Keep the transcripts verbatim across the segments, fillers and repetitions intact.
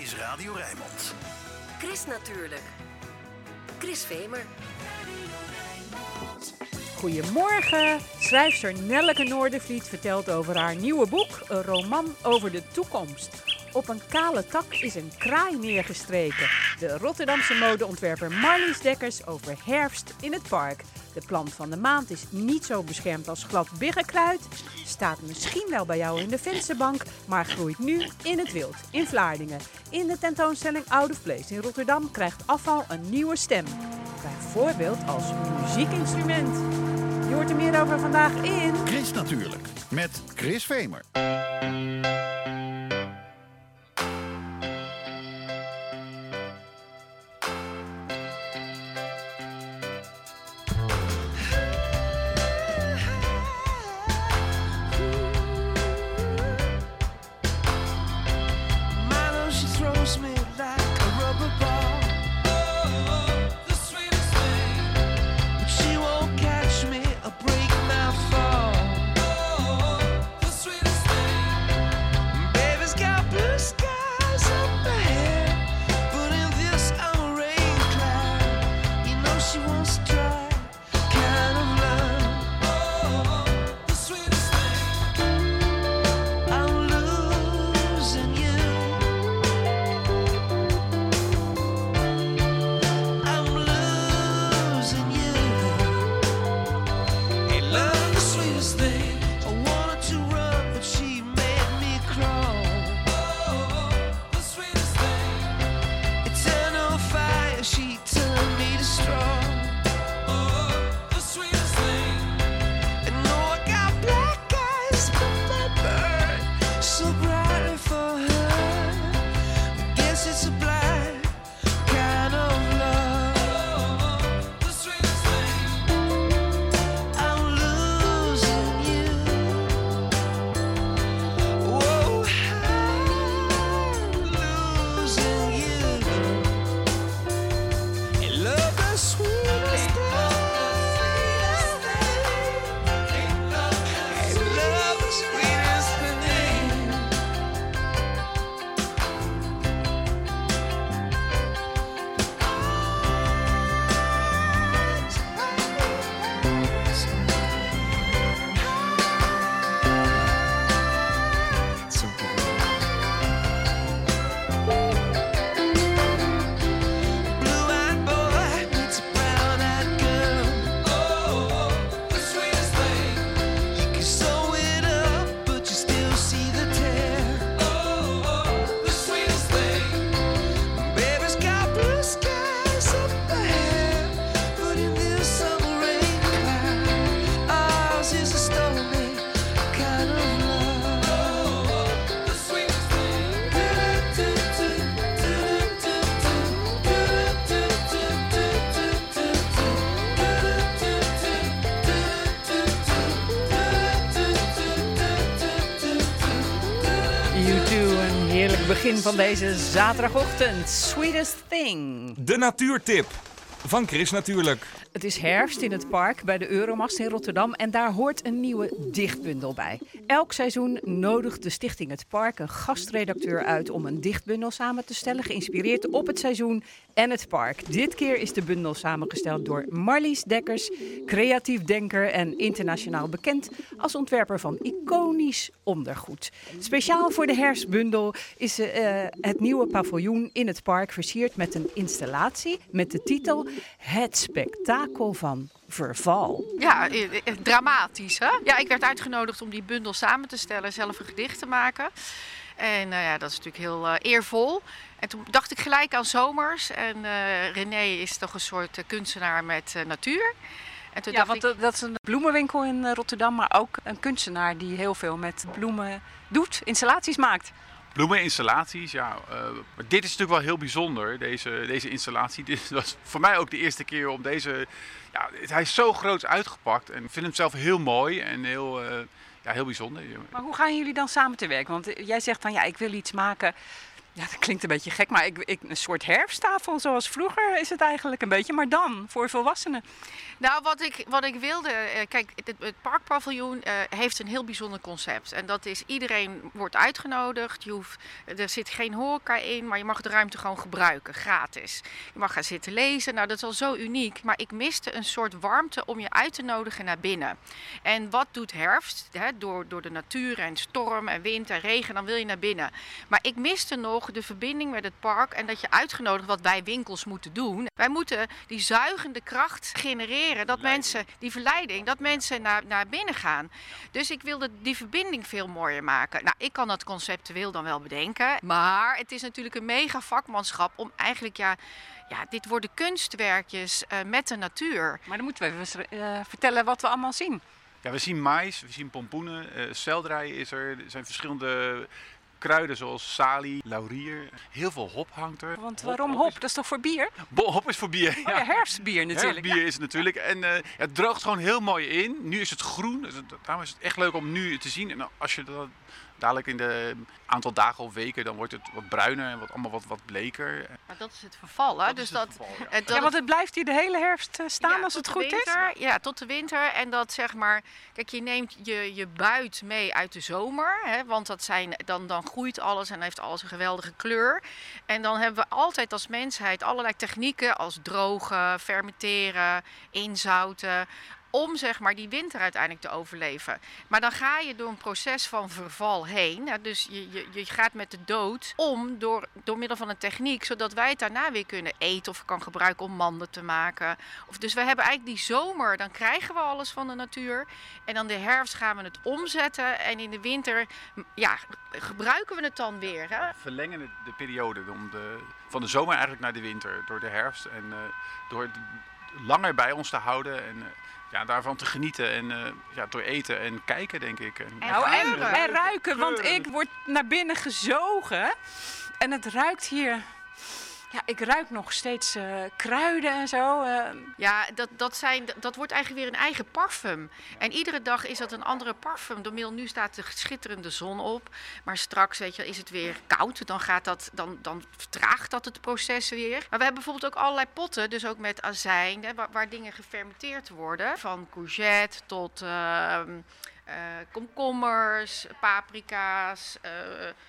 is Radio Rijnmond. Chris natuurlijk. Chris Vemer. Goedemorgen. Schrijfster Nelleke Noordervliet vertelt over haar nieuwe boek, een roman over de toekomst. Op een kale tak is een kraai neergestreken. De Rotterdamse modeontwerper Marlies Dekkers over herfst in het park. De plant van de maand is niet zo beschermd als glad biggenkruid. Staat misschien wel bij jou in de vensterbank, maar groeit nu in het wild, in Vlaardingen. In de tentoonstelling Out of Place in Rotterdam krijgt afval een nieuwe stem. Bijvoorbeeld als muziekinstrument. Je hoort er meer over vandaag in... Chris natuurlijk, met Chris Vemer. Begin van deze zaterdagochtend. Sweetest Thing. De natuurtip. Van Chris natuurlijk. Het is herfst in het park bij de Euromast in Rotterdam en daar hoort een nieuwe dichtbundel bij. Elk seizoen nodigt de stichting Het Park een gastredacteur uit om een dichtbundel samen te stellen, geïnspireerd op het seizoen en het park. Dit keer is de bundel samengesteld door Marlies Dekkers, creatief denker en internationaal bekend als ontwerper van iconisch ondergoed. Speciaal voor de herfstbundel is uh, het nieuwe paviljoen in het park versierd met een installatie met de titel Het Spektakel van Verval. Ja, dramatisch hè? Ja, ik werd uitgenodigd om die bundel samen te stellen, zelf een gedicht te maken. En uh, ja, dat is natuurlijk heel uh, eervol. En toen dacht ik gelijk aan zomers. En uh, René is toch een soort uh, kunstenaar met uh, natuur. En toen ja, dacht want ik... dat is een bloemenwinkel in uh, Rotterdam, maar ook een kunstenaar die heel veel met bloemen doet, installaties maakt. Bloemeninstallaties, ja. Uh, maar dit is natuurlijk wel heel bijzonder, deze, deze installatie. Dit was voor mij ook de eerste keer om deze... Ja, hij is zo groot uitgepakt en ik vind hem zelf heel mooi en heel, uh, ja, heel bijzonder. Maar hoe gaan jullie dan samen te werk? Want jij zegt van ja, ik wil iets maken Ja, dat klinkt een beetje gek, maar ik, ik, een soort herfsttafel zoals vroeger is het eigenlijk een beetje, maar dan voor volwassenen. Nou, wat ik, wat ik wilde, eh, kijk, het, het parkpaviljoen eh, heeft een heel bijzonder concept. En dat is, iedereen wordt uitgenodigd, je hoeft, er zit geen horeca in, maar je mag de ruimte gewoon gebruiken, gratis. Je mag gaan zitten lezen, nou dat is al zo uniek. Maar ik miste een soort warmte om je uit te nodigen naar binnen. En wat doet herfst? Hè, door, door de natuur en storm en wind en regen, dan wil je naar binnen. Maar ik miste nog de verbinding met het park en dat je uitgenodigd wat wij winkels moeten doen. Wij moeten die zuigende kracht genereren, dat mensen, die verleiding, dat mensen naar, naar binnen gaan. Dus ik wilde die verbinding veel mooier maken. Nou, ik kan dat conceptueel dan wel bedenken, maar het is natuurlijk een mega vakmanschap om eigenlijk, ja, ja dit worden kunstwerkjes uh, met de natuur. Maar dan moeten we even uh, vertellen wat we allemaal zien. Ja, we zien mais, we zien pompoenen, uh, selderij is er, er zijn verschillende kruiden zoals salie, laurier. Heel veel hop hangt er. Want waarom hop? Dat is toch voor bier? Bo hop is voor bier. Oh ja, herfstbier natuurlijk. Herfstbier is het natuurlijk. En uh, het droogt gewoon heel mooi in. Nu is het groen. Dus het, daarom is het echt leuk om nu te zien. En als je dat dadelijk in de aantal dagen of weken, dan wordt het wat bruiner en wat, allemaal wat, wat bleker. Maar dat is het verval, hè? Dat dus is dat, het verval, ja. eh, dat Ja, want het blijft hier de hele herfst staan ja, als het tot goed de is. winter, Ja, tot de winter. En dat zeg maar, kijk, je neemt je, je buit mee uit de zomer. Hè, want dat zijn, dan, dan groeit alles en dan heeft alles een geweldige kleur. En dan hebben we altijd als mensheid allerlei technieken als drogen, fermenteren, inzouten, om zeg maar die winter uiteindelijk te overleven. Maar dan ga je door een proces van verval heen. Hè, dus je, je, je gaat met de dood om door, door middel van een techniek, zodat wij het daarna weer kunnen eten of kan gebruiken om manden te maken. Of, dus we hebben eigenlijk die zomer, dan krijgen we alles van de natuur. En dan de herfst gaan we het omzetten. En in de winter ja, gebruiken we het dan weer. Hè? We verlengen de, de periode om de, van de zomer eigenlijk naar de winter door de herfst. En uh, door het langer bij ons te houden en uh, ja, daarvan te genieten en uh, ja, door eten en kijken, denk ik. En, En Nou, en, ruiken. en ruiken, want Geuren. ik word naar binnen gezogen en het ruikt hier. Ja, ik ruik nog steeds uh, kruiden en zo. Uh. Ja, dat, dat, zijn, dat wordt eigenlijk weer een eigen parfum. En iedere dag is dat een andere parfum. Door middel, nu staat de schitterende zon op. Maar straks weet je, is het weer koud. Dan, gaat dat, dan, dan vertraagt dat het proces weer. Maar we hebben bijvoorbeeld ook allerlei potten. Dus ook met azijn, hè, waar, waar dingen gefermenteerd worden. Van courgette tot uh, uh, komkommers, paprika's, uh,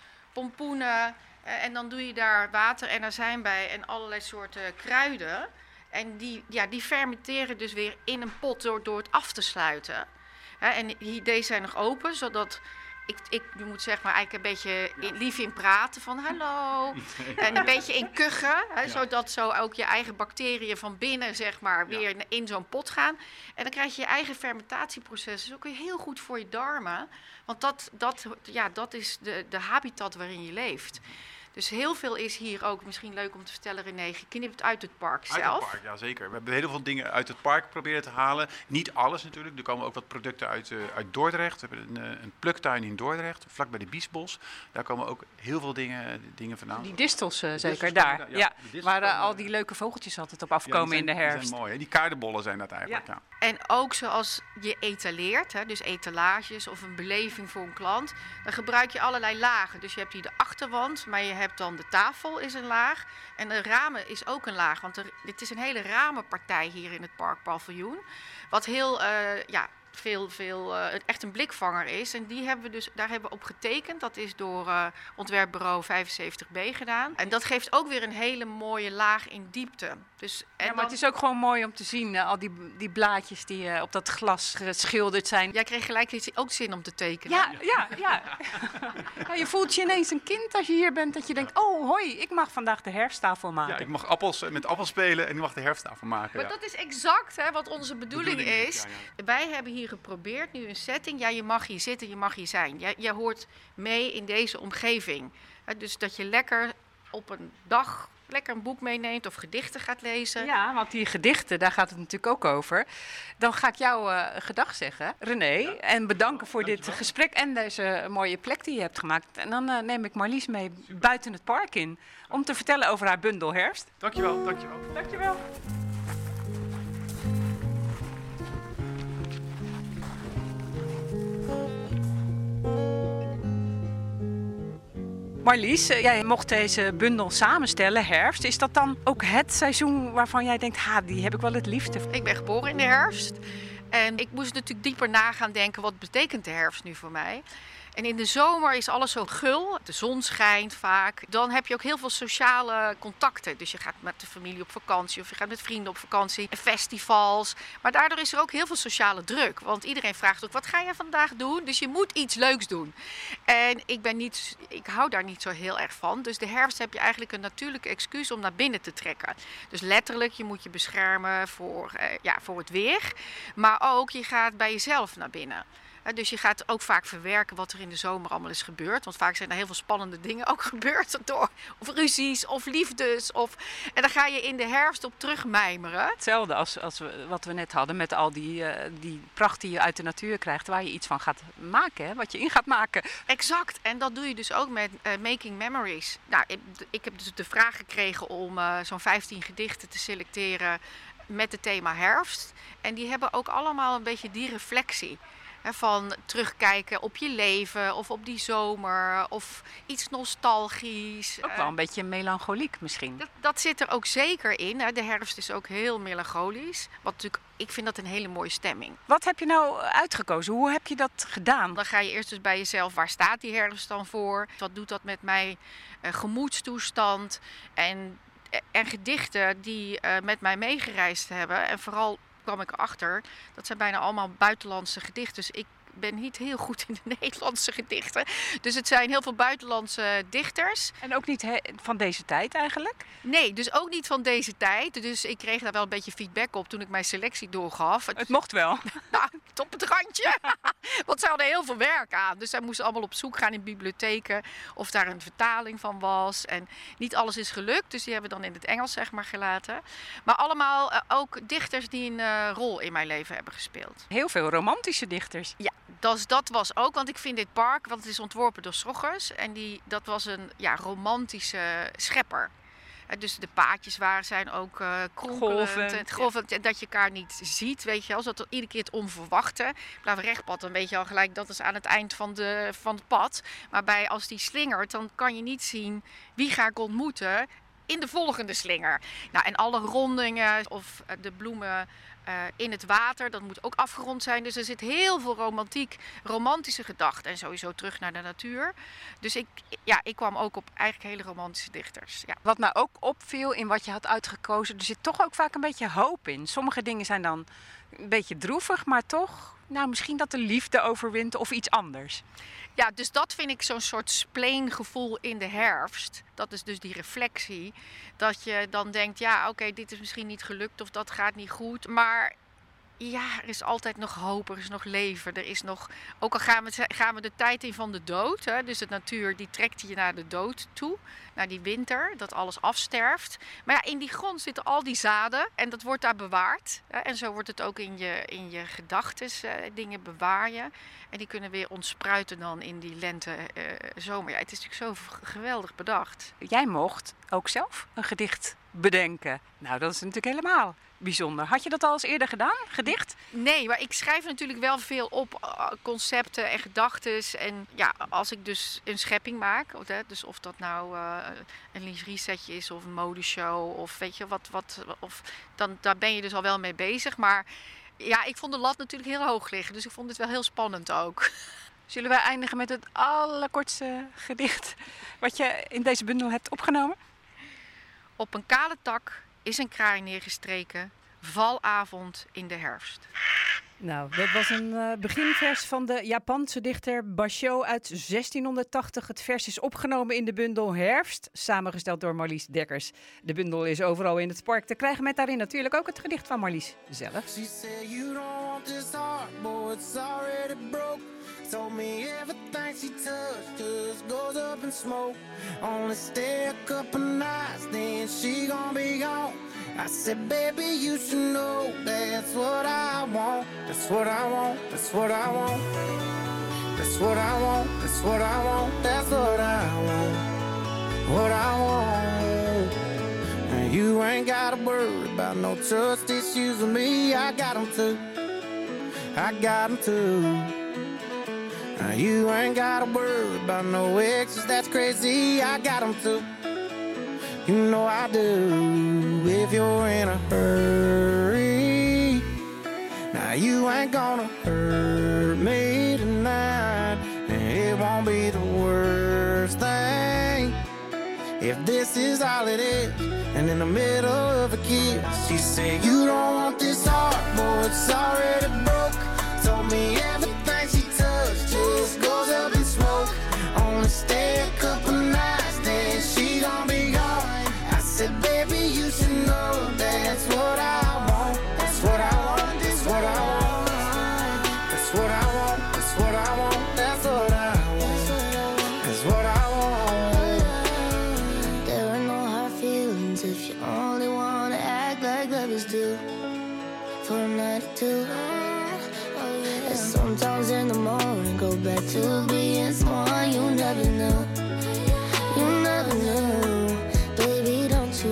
pompoenen. En dan doe je daar water en azijn bij en allerlei soorten kruiden. En die, ja, die fermenteren dus weer in een pot door, door het af te sluiten. En hier, deze zijn nog open, zodat ik, ik moet zeg maar eigenlijk een beetje in, lief in praten van hallo. En een beetje in kuchen, hè, ja. Zodat zo ook je eigen bacteriën van binnen zeg maar weer ja. in zo'n pot gaan. En dan krijg je je eigen fermentatieproces. Dus ook weer heel goed voor je darmen. Want dat, dat, ja, dat is de, de habitat waarin je leeft. Dus heel veel is hier ook, misschien leuk om te vertellen, René, geknipt uit het park zelf. Uit het park, ja zeker. We hebben heel veel dingen uit het park proberen te halen. Niet alles natuurlijk. Er komen ook wat producten uit, uh, uit Dordrecht. We hebben een, uh, een pluktuin in Dordrecht, vlakbij de Biesbos. Daar komen ook heel veel dingen, dingen vandaan. Die distels uh, zeker distels daar. komen, Ja, ja, distels waar uh, komen, al die leuke vogeltjes altijd op afkomen ja, zijn, in de herfst. Die zijn mooi, hè? Die kaardenbollen zijn dat eigenlijk. Ja. Ja. En ook zoals je etaleert, hè, dus etalages of een beleving voor een klant, dan gebruik je allerlei lagen. Dus je hebt hier de achterwand, maar je hebt dan de tafel is een laag en de ramen is ook een laag. Want er, dit is een hele ramenpartij hier in het parkpaviljoen. Wat heel, uh, ja, veel, veel, uh, echt een blikvanger is. En die hebben we dus, daar hebben we op getekend. Dat is door uh, ontwerpbureau vijfenzeventig B gedaan. En dat geeft ook weer een hele mooie laag in diepte. Dus, en ja, maar dan, het is ook gewoon mooi om te zien, uh, al die, die blaadjes die uh, op dat glas geschilderd zijn. Jij kreeg gelijk ook zin om te tekenen. Ja, ja, ja. Ja, je voelt je ineens een kind als je hier bent, dat je denkt, oh hoi, ik mag vandaag de herfsttafel maken. Ja, ik mag appels, met appels spelen en ik mag de herfsttafel maken. Maar ja. dat is exact hè, wat onze bedoeling, bedoeling is. Ja, ja. Wij hebben hier geprobeerd, nu een setting, ja je mag hier zitten, je mag hier zijn. Je, je hoort mee in deze omgeving. Hè, dus dat je lekker op een dag lekker een boek meeneemt of gedichten gaat lezen. Ja, want die gedichten, daar gaat het natuurlijk ook over. Dan ga ik jou uh, gedag zeggen, René. Ja. En bedanken voor dit gesprek en deze mooie plek die je hebt gemaakt. En dan uh, neem ik Marlies mee Super. buiten het park in. Om te vertellen over haar bundel Herfst. Dankjewel, dankjewel. Dankjewel. Marlies, uh, jij mocht deze bundel samenstellen, herfst. Is dat dan ook het seizoen waarvan jij denkt, ha, die heb ik wel het liefste? Ik ben geboren in de herfst. En ik moest natuurlijk dieper na gaan denken, wat betekent de herfst nu voor mij? En in de zomer is alles zo gul, de zon schijnt vaak. Dan heb je ook heel veel sociale contacten. Dus je gaat met de familie op vakantie of je gaat met vrienden op vakantie. Festivals. Maar daardoor is er ook heel veel sociale druk. Want iedereen vraagt ook, wat ga je vandaag doen? Dus je moet iets leuks doen. En ik, ben niet, ik hou daar niet zo heel erg van. Dus de herfst heb je eigenlijk een natuurlijke excuus om naar binnen te trekken. Dus letterlijk, je moet je beschermen voor, eh, ja, voor het weer. Maar ook, je gaat bij jezelf naar binnen. Dus je gaat ook vaak verwerken wat er in de zomer allemaal is gebeurd. Want vaak zijn er heel veel spannende dingen ook gebeurd. Door, of ruzies, of liefdes. Of, en dan ga je in de herfst op terugmijmeren. Hetzelfde als, als we, wat we net hadden met al die, uh, die pracht die je uit de natuur krijgt. Waar je iets van gaat maken, hè? Wat je in gaat maken. Exact. En dat doe je dus ook met uh, Making Memories. Nou, ik, ik heb dus de vraag gekregen om uh, zo'n vijftien gedichten te selecteren met het thema herfst. En die hebben ook allemaal een beetje die reflectie. Van terugkijken op je leven of op die zomer of iets nostalgisch. Ook wel een beetje melancholiek misschien. Dat, dat zit er ook zeker in. De herfst is ook heel melancholisch. Wat natuurlijk, ik vind dat een hele mooie stemming. Wat heb je nou uitgekozen? Hoe heb je dat gedaan? Dan ga je eerst dus bij jezelf, waar staat die herfst dan voor? Wat doet dat met mijn uh, gemoedstoestand? En, en gedichten die uh, met mij meegereisd hebben. En vooral kwam ik erachter, dat zijn bijna allemaal buitenlandse gedichten. Dus ik ben niet heel goed in de Nederlandse gedichten. Dus het zijn heel veel buitenlandse dichters. En ook niet he- van deze tijd eigenlijk? Nee, dus ook niet van deze tijd. Dus ik kreeg daar wel een beetje feedback op toen ik mijn selectie doorgaf. Het mocht wel. Nou, op het randje. Want ze hadden heel veel werk aan. Dus zij moesten allemaal op zoek gaan in bibliotheken of daar een vertaling van was. En niet alles is gelukt, dus die hebben we dan in het Engels zeg maar gelaten. Maar allemaal uh, ook dichters die een uh, rol in mijn leven hebben gespeeld. Heel veel romantische dichters. Ja, dat, dat was ook, want ik vind dit park, want het is ontworpen door Sroggers. En die, dat was een ja, romantische schepper. Dus de paadjes waren zijn ook uh, kronkelend, golvend, golvend, en dat je elkaar niet ziet, weet je wel. Zodat er iedere keer het onverwachte. Blijf rechtpad, dan weet je al gelijk dat is aan het eind van, de, van het pad. Maar bij, als die slingert, dan kan je niet zien wie ga ik ontmoeten in de volgende slinger. Nou, en alle rondingen of de bloemen uh, in het water, dat moet ook afgerond zijn. Dus er zit heel veel romantiek, romantische gedachten. En sowieso terug naar de natuur. Dus ik, ja, ik kwam ook op eigenlijk hele romantische dichters. Ja. Wat mij ook opviel in wat je had uitgekozen, er zit toch ook vaak een beetje hoop in. Sommige dingen zijn dan een beetje droevig, maar toch, nou, misschien dat de liefde overwint of iets anders. Ja, dus dat vind ik zo'n soort spleengevoel in de herfst. Dat is dus die reflectie. Dat je dan denkt, ja, oké, okay, dit is misschien niet gelukt of dat gaat niet goed. Maar ja, er is altijd nog hoop, er is nog leven. Er is nog, ook al gaan we, gaan we de tijd in van de dood. Hè, dus de natuur die trekt je naar de dood toe. Naar die winter, dat alles afsterft. Maar ja, in die grond zitten al die zaden en dat wordt daar bewaard. Hè, en zo wordt het ook in je, in je gedachtes. Uh, dingen bewaar je. En die kunnen weer ontspruiten dan in die lente, uh, zomer. Ja, het is natuurlijk zo geweldig bedacht. Jij mocht ook zelf een gedicht bedenken. Nou, dat is natuurlijk helemaal bijzonder. Had je dat al eens eerder gedaan, gedicht? Nee, maar ik schrijf natuurlijk wel veel op uh, concepten en gedachten. En ja, als ik dus een schepping maak, of, hè, dus of dat nou uh, een lingerie setje is of een modeshow of weet je wat, wat of dan daar ben je dus al wel mee bezig. Maar ja, ik vond de lat natuurlijk heel hoog liggen, dus ik vond het wel heel spannend ook. Zullen wij eindigen met het allerkortste gedicht wat je in deze bundel hebt opgenomen? Op een kale tak is een kraai neergestreken, valavond in de herfst. Nou, dat was een uh, beginvers van de Japanse dichter Basho uit zestienhonderdtachtig. Het vers is opgenomen in de bundel Herfst, samengesteld door Marlies Dekkers. De bundel is overal in het park te krijgen met daarin natuurlijk ook het gedicht van Marlies zelf. She said you don't want this heart, boy, it's already broke. Told me everything she touched just goes up in smoke. Only stay a couple nights, then she gon' be gone. I said, baby, you should know that's what I want. That's what I want, that's what I want. That's what I want, that's what I want. That's what I want, what I want. And you ain't gotta worry about no trust issues with me. I got them too, I got them too. Now you ain't gotta worry about no exes, that's crazy, I got them too. You know I do, if you're in a hurry. Now you ain't gonna hurt me tonight, and it won't be the worst thing. If this is all it is, and in the middle of a kiss, she said, you don't want this heart, boy, it's already broke. Told me everything she touched just goes up in smoke. Only stay a couple nights, then she gon' be gone. I said, baby, you should know that's what I want. That's what I want, that's what I want. That's what I want, that's what I want. That's what I want, that's what I want. There are no hard feelings if you only wanna act like lovers do. For a night or two. And sometimes in the morning go back to being someone you never knew. You never knew. Baby, don't you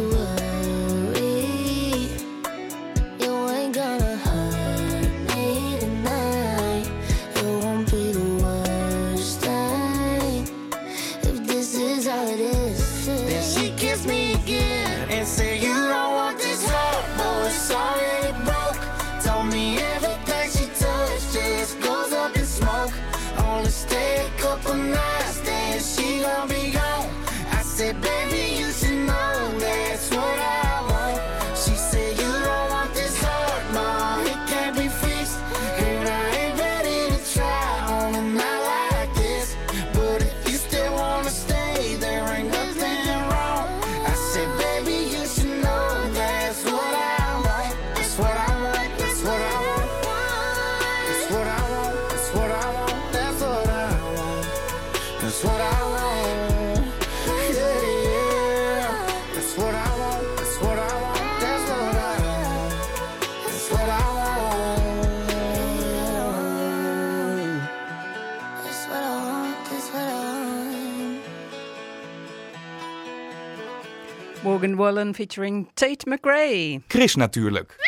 worry. You ain't gonna hurt me tonight. It won't be the worst thing. If this is all it is. Then she kissed me again and said, you don't want this heart, boy, it's already broke. Told me everything she touched just goes up in smoke. Only stay a couple nights, then she gon' be gone. I said, baby, you should know that's what I want. She said, you don't want this heart, mom, it can't be fixed. And I ain't ready to try on a night like this. But if you still wanna stay, there ain't nothing wrong. I said, baby, you should know that's what I want. That's what I want, that's what I want. That's what I want, that's what I want. That's what I want. That's what I want. Yeah, yeah. That's what I want, that's what I want. That's what I want. That's what I want. That's what I want, that's what I want. Morgan Wallen featuring Tate McRae. Chris natuurlijk.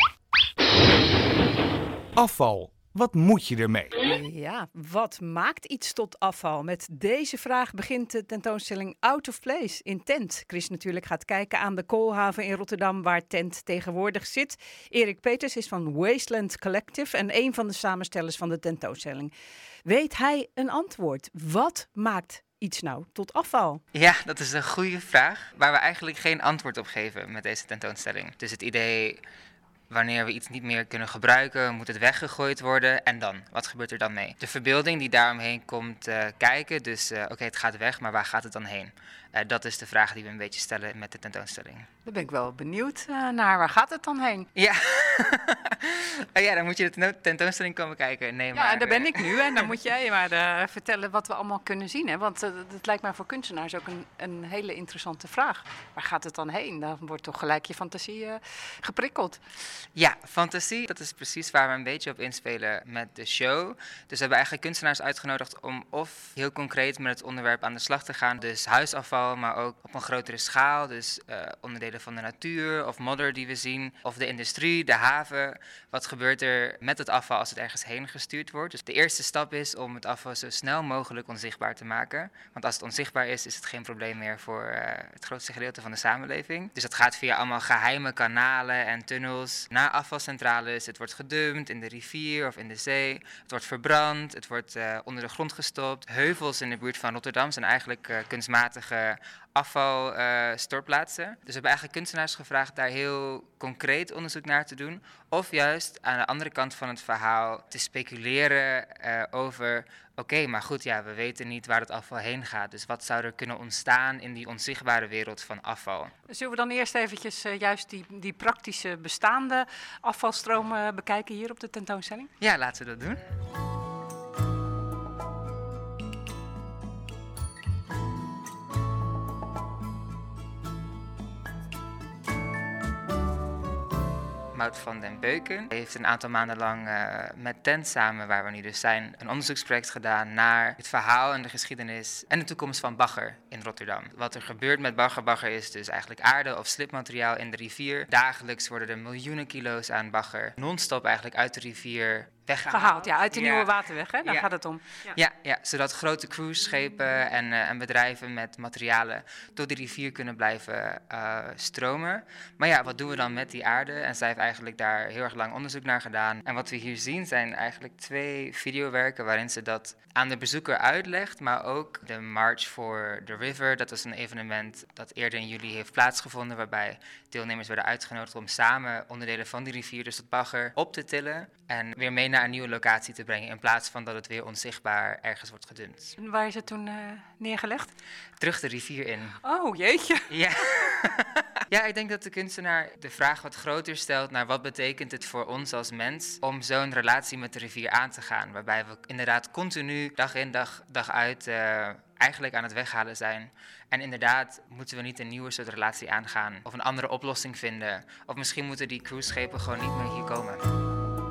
Afval. Wat moet je ermee? Ja, wat maakt iets tot afval? Met deze vraag begint de tentoonstelling Out of Place in Tent. Chris natuurlijk gaat kijken aan de Koolhaven in Rotterdam, waar Tent tegenwoordig zit. Erik Peters is van Wasteland Collective en een van de samenstellers van de tentoonstelling. Weet hij een antwoord? Wat maakt iets nou tot afval? Ja, dat is een goede vraag, waar we eigenlijk geen antwoord op geven met deze tentoonstelling. Dus het idee, wanneer we iets niet meer kunnen gebruiken, moet het weggegooid worden. En dan? Wat gebeurt er dan mee? De verbeelding die daaromheen komt uh, kijken, dus uh, oké, okay, het gaat weg, maar waar gaat het dan heen? Uh, dat is de vraag die we een beetje stellen met de tentoonstelling. Daar ben ik wel benieuwd uh, naar. Waar gaat het dan heen? Ja. oh ja, dan moet je de tentoonstelling komen kijken. Nee, ja, maar, en daar ben ik nu. En dan moet jij maar uh, vertellen wat we allemaal kunnen zien. Hè? Want uh, dat lijkt mij voor kunstenaars ook een, een hele interessante vraag. Waar gaat het dan heen? Dan wordt toch gelijk je fantasie uh, geprikkeld. Ja, fantasie, dat is precies waar we een beetje op inspelen met de show. Dus we hebben eigenlijk kunstenaars uitgenodigd om of heel concreet met het onderwerp aan de slag te gaan. Dus huisafval, maar ook op een grotere schaal. Dus uh, onderdelen van de natuur of modder die we zien. Of de industrie, de haven. Wat gebeurt er met het afval als het ergens heen gestuurd wordt? Dus de eerste stap is om het afval zo snel mogelijk onzichtbaar te maken. Want als het onzichtbaar is, is het geen probleem meer voor uh, het grootste gedeelte van de samenleving. Dus dat gaat via allemaal geheime kanalen en tunnels naar afvalcentrales. Het wordt gedumpt in de rivier of in de zee. Het wordt verbrand, het wordt uh, onder de grond gestopt. Heuvels in de buurt van Rotterdam zijn eigenlijk uh, kunstmatige afvalstortplaatsen. Uh, dus we hebben eigenlijk kunstenaars gevraagd daar heel concreet onderzoek naar te doen. Of juist aan de andere kant van het verhaal te speculeren uh, over... Oké, okay, maar goed, ja, we weten niet waar het afval heen gaat. Dus wat zou er kunnen ontstaan in die onzichtbare wereld van afval? Zullen we dan eerst eventjes uh, juist die, die praktische bestaande afvalstromen bekijken hier op de tentoonstelling? Ja, laten we dat doen. Maud van den Beuken heeft een aantal maanden lang uh, met Tent samen, waar we nu dus zijn, een onderzoeksproject gedaan naar het verhaal en de geschiedenis en de toekomst van bagger in Rotterdam. Wat er gebeurt met bagger, bagger is dus eigenlijk aarde of slipmateriaal in de rivier. Dagelijks worden er miljoenen kilo's aan bagger non-stop eigenlijk uit de rivier weggehaald. Gehaald, ja, uit de Ja. Nieuwe Waterweg, hè? Daar Ja. gaat het om. Ja. Ja, ja, zodat grote cruiseschepen en, uh, en bedrijven met materialen door de rivier kunnen blijven uh, stromen. Maar ja, wat doen we dan met die aarde? En zij heeft eigenlijk daar heel erg lang onderzoek naar gedaan. En wat we hier zien zijn eigenlijk twee videowerken waarin ze dat aan de bezoeker uitlegt, maar ook de March for the River. Dat was een evenement dat eerder in juli heeft plaatsgevonden, waarbij deelnemers werden uitgenodigd om samen onderdelen van die rivier, dus het bagger, op te tillen en weer mee naar een nieuwe locatie te brengen, in plaats van dat het weer onzichtbaar ergens wordt gedumpt. En waar is het toen uh, neergelegd? Terug de rivier in. Oh, jeetje. Ja. Ja, ik denk dat de kunstenaar de vraag wat groter stelt naar wat betekent het voor ons als mens om zo'n relatie met de rivier aan te gaan, waarbij we inderdaad continu dag in dag, dag uit uh, eigenlijk aan het weghalen zijn. En inderdaad moeten we niet een nieuwe soort relatie aangaan of een andere oplossing vinden. Of misschien moeten die cruiseschepen gewoon niet meer hier komen.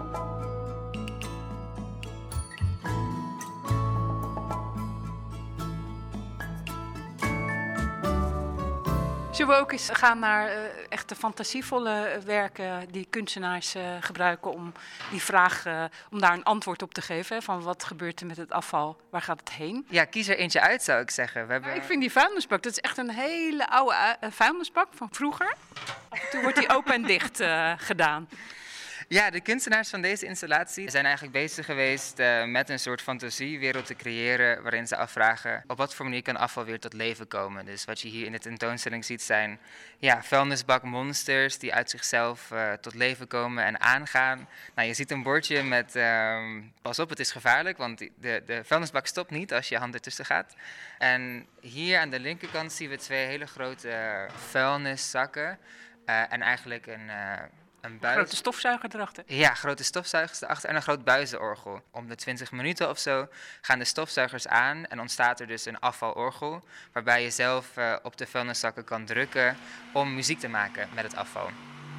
Zullen we ook eens gaan naar uh, echte fantasievolle werken die kunstenaars uh, gebruiken om die vraag, uh, om daar een antwoord op te geven, hè, van wat gebeurt er met het afval, waar gaat het heen? Ja, kies er eentje uit, zou ik zeggen. We hebben... Ja, ik vind die vuilnisbak, dat is echt een hele oude uh, vuilnisbak van vroeger. Af en toe wordt die open en dicht uh, gedaan. Ja, de kunstenaars van deze installatie zijn eigenlijk bezig geweest uh, met een soort fantasiewereld te creëren waarin ze afvragen op wat voor manier kan afval weer tot leven komen. Dus wat je hier in de tentoonstelling ziet zijn ja, vuilnisbakmonsters die uit zichzelf uh, tot leven komen en aangaan. Nou, je ziet een bordje met uh, pas op, het is gevaarlijk, want de, de vuilnisbak stopt niet als je hand ertussen gaat. En hier aan de linkerkant zien we twee hele grote uh, vuilniszakken uh, en eigenlijk een... Uh, Een buis. Grote stofzuiger erachter. Ja, grote stofzuigers erachter en een groot buizenorgel. Om de twintig minuten of zo gaan de stofzuigers aan en ontstaat er dus een afvalorgel, waarbij je zelf uh, op de vuilniszakken kan drukken om muziek te maken met het afval.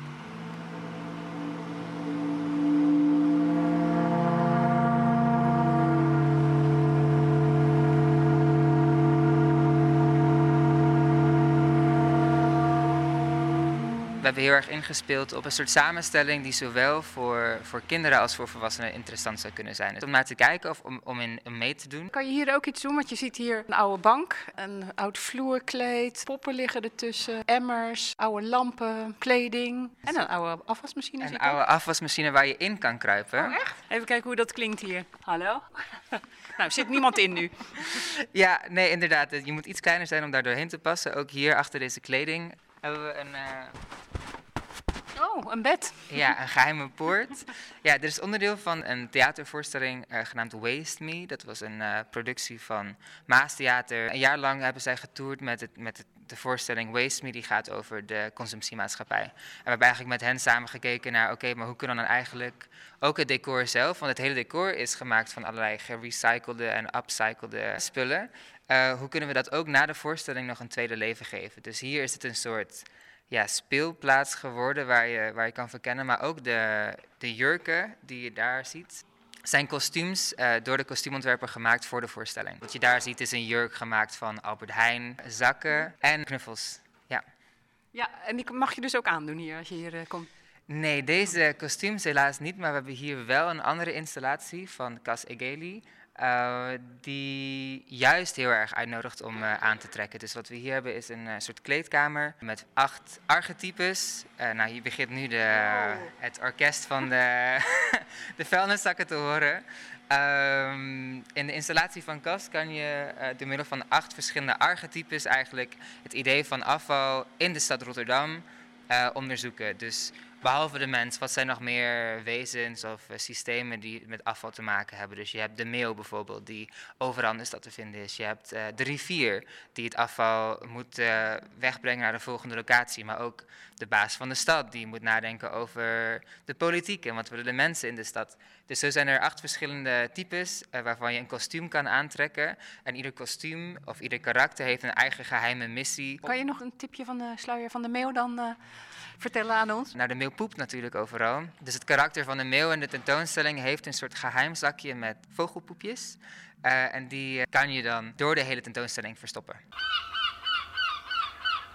We hebben heel erg ingespeeld op een soort samenstelling die zowel voor, voor kinderen als voor volwassenen interessant zou kunnen zijn. Dus om naar te kijken of om, om in om mee te doen. Kan je hier ook iets doen? Want je ziet hier een oude bank, een oud vloerkleed, poppen liggen ertussen, emmers, oude lampen, kleding en een oude afwasmachine. Een oude afwasmachine waar je in kan kruipen. Oh, echt? Even kijken hoe dat klinkt hier. Hallo? Nou, er zit niemand in nu. Ja, nee, inderdaad. Je moet iets kleiner zijn om daar doorheen te passen. Ook hier achter deze kleding hebben we een... Uh... Oh, een bed. Ja, een geheime poort. Ja, dit is onderdeel van een theatervoorstelling uh, genaamd Waste Me. Dat was een uh, productie van Maastheater. Een jaar lang hebben zij getoerd met, het, met het, de voorstelling Waste Me. Die gaat over de consumptiemaatschappij. En we hebben eigenlijk met hen samen gekeken naar... oké, okay, maar hoe kunnen we dan eigenlijk ook het decor zelf... want het hele decor is gemaakt van allerlei gerecyclede en upcyclede spullen. Uh, hoe kunnen we dat ook na de voorstelling nog een tweede leven geven? Dus hier is het een soort... ja, speelplaats geworden waar je, waar je kan verkennen. Maar ook de, de jurken die je daar ziet, zijn kostuums uh, door de kostuumontwerper gemaakt voor de voorstelling. Wat je daar ziet is een jurk gemaakt van Albert Heijn, zakken en knuffels. Ja, ja en die mag je dus ook aandoen hier als je hier uh, komt? Nee, deze kostuums helaas niet. Maar we hebben hier wel een andere installatie van Cas Egeli. Uh, die juist heel erg uitnodigt om uh, aan te trekken. Dus wat we hier hebben is een uh, soort kleedkamer met acht archetypes. Uh, nou, hier begint nu de, uh, het orkest van de, de vuilniszakken te horen. Um, in de installatie van Cas kan je uh, door middel van acht verschillende archetypes eigenlijk het idee van afval in de stad Rotterdam uh, onderzoeken. Dus behalve de mens, wat zijn nog meer wezens of uh, systemen die met afval te maken hebben? Dus je hebt de meeuw bijvoorbeeld, die overal in de stad te vinden is. Je hebt uh, de rivier, die het afval moet uh, wegbrengen naar de volgende locatie. Maar ook de baas van de stad, die moet nadenken over de politiek en wat willen de mensen in de stad. Dus zo zijn er acht verschillende types uh, waarvan je een kostuum kan aantrekken. En ieder kostuum of ieder karakter heeft een eigen geheime missie. Kan je nog een tipje van de sluier van de meeuw dan... Uh... vertellen aan ons? Nou, de meeuw poept natuurlijk overal. Dus het karakter van de meeuw in de tentoonstelling heeft een soort geheim zakje met vogelpoepjes. Uh, en die uh, kan je dan door de hele tentoonstelling verstoppen.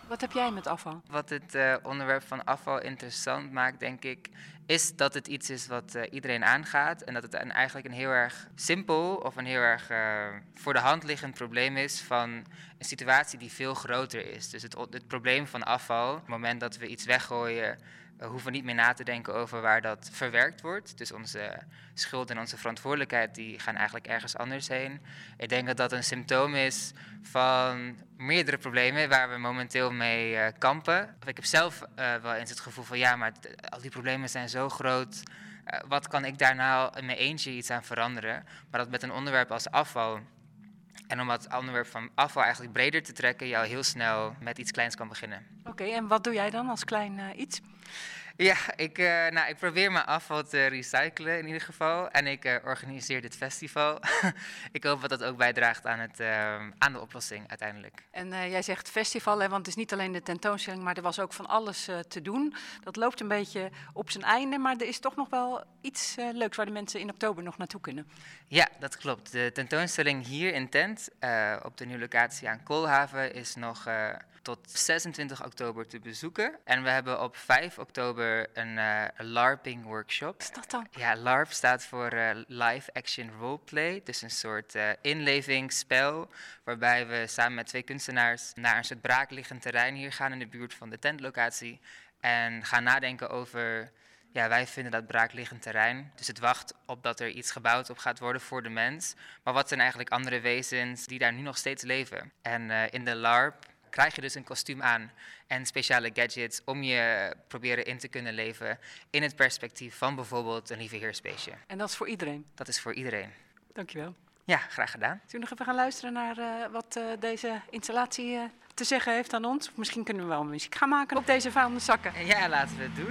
Wat heb jij met afval? Wat het uh, onderwerp van afval interessant maakt, denk ik, is dat het iets is wat uh, iedereen aangaat. En dat het een, eigenlijk een heel erg simpel of een heel erg uh, voor de hand liggend probleem is van een situatie die veel groter is. Dus het, het probleem van afval, op het moment dat we iets weggooien, we hoeven niet meer na te denken over waar dat verwerkt wordt. Dus onze schuld en onze verantwoordelijkheid die gaan eigenlijk ergens anders heen. Ik denk dat dat een symptoom is van meerdere problemen waar we momenteel mee uh, kampen. Ik heb zelf uh, wel eens het gevoel van ja, maar t- al die problemen zijn zo groot. Uh, wat kan ik daar nou in mijn eentje iets aan veranderen? Maar dat met een onderwerp als afval en om het onderwerp van afval eigenlijk breder te trekken, je al heel snel met iets kleins kan beginnen. Oké, okay, en wat doe jij dan als klein uh, iets? Ja, ik, uh, nou, ik probeer mijn afval te recyclen in ieder geval. En ik uh, organiseer dit festival. Ik hoop dat dat ook bijdraagt aan, het, uh, aan de oplossing uiteindelijk. En uh, jij zegt festival, hè, want het is niet alleen de tentoonstelling, maar er was ook van alles uh, te doen. Dat loopt een beetje op zijn einde, maar er is toch nog wel iets uh, leuks waar de mensen in oktober nog naartoe kunnen. Ja, dat klopt. De tentoonstelling hier in Tent, uh, op de nieuwe locatie aan Koolhaven, is nog uh, tot zesentwintig oktober te bezoeken. En we hebben op vijf oktober een uh, LARPing workshop. Wat is dat dan? Ja, LARP staat voor uh, Live Action Roleplay. Dus een soort uh, inlevingsspel waarbij we samen met twee kunstenaars naar een soort braakliggend terrein hier gaan in de buurt van de tentlocatie. En gaan nadenken over, ja, wij vinden dat braakliggend terrein. Dus het wacht op dat er iets gebouwd op gaat worden voor de mens. Maar wat zijn eigenlijk andere wezens die daar nu nog steeds leven? En uh, in de LARP krijg je dus een kostuum aan en speciale gadgets om je proberen in te kunnen leven in het perspectief van bijvoorbeeld een lieve heersbeestje. En dat is voor iedereen? Dat is voor iedereen. Dankjewel. Ja, graag gedaan. Zullen we nog even gaan luisteren naar uh, wat uh, deze installatie uh, te zeggen heeft aan ons? Of misschien kunnen we wel muziek gaan maken op deze vuilniszakken. Ja, laten we het doen.